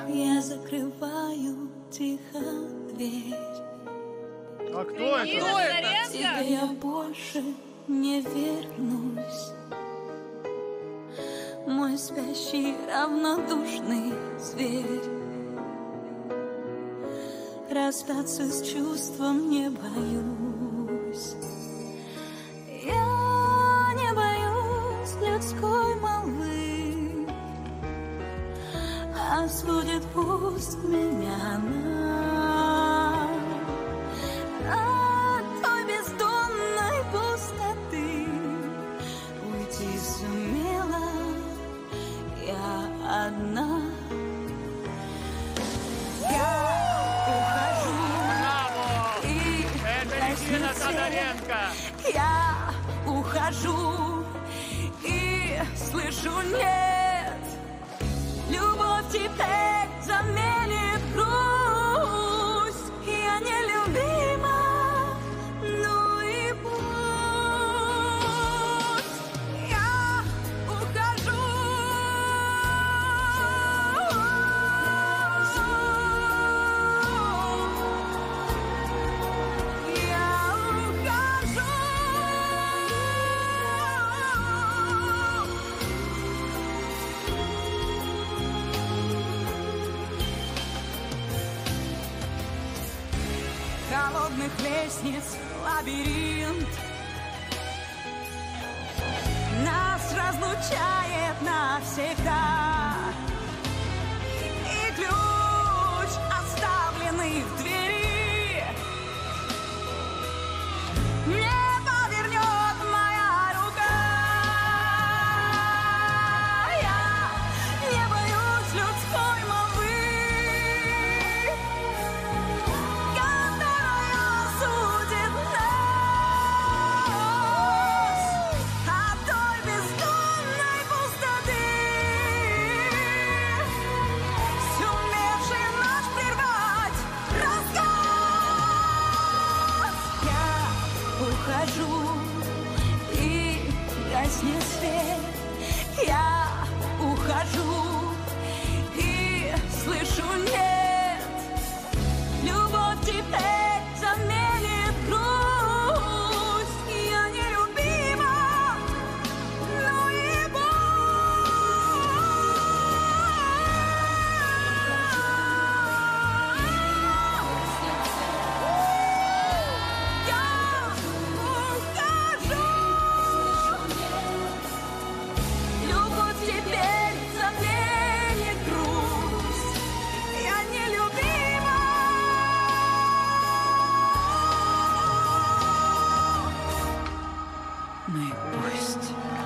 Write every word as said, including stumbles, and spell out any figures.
Я закрываю тихо дверь. А кто это? Кто это? К тебе я больше не вернусь. Мой спящий равнодушный зверь. Расстаться с чувством не боюсь. Я не боюсь людской молвы. Осудит пусть меня она. От той бездонной пустоты уйти сумела я одна. Я ухожу. И Это Регина Тодоренко. Я ухожу и слышу нет. Любовь теперь заменит грусть. Я нелюбима, ну и пусть. Я ухожу. Я ухожу. Холодных лестниц лабиринт нас разлучает навсегда. И ключ, оставленный в двери, не повернет моя рука. Я не боюсь людской молвы, которая осудит нас от той бездонной пустоты, сумевшей наш прервать рассказ. Я ухожу и гаснет свет. Я ухожу и слышу нет. Любовь теперь заменит грусть. Я нелюбима, ну и я ухожу. Любовь теперь заменит грусть. Я нелюбима. Ну и пусть.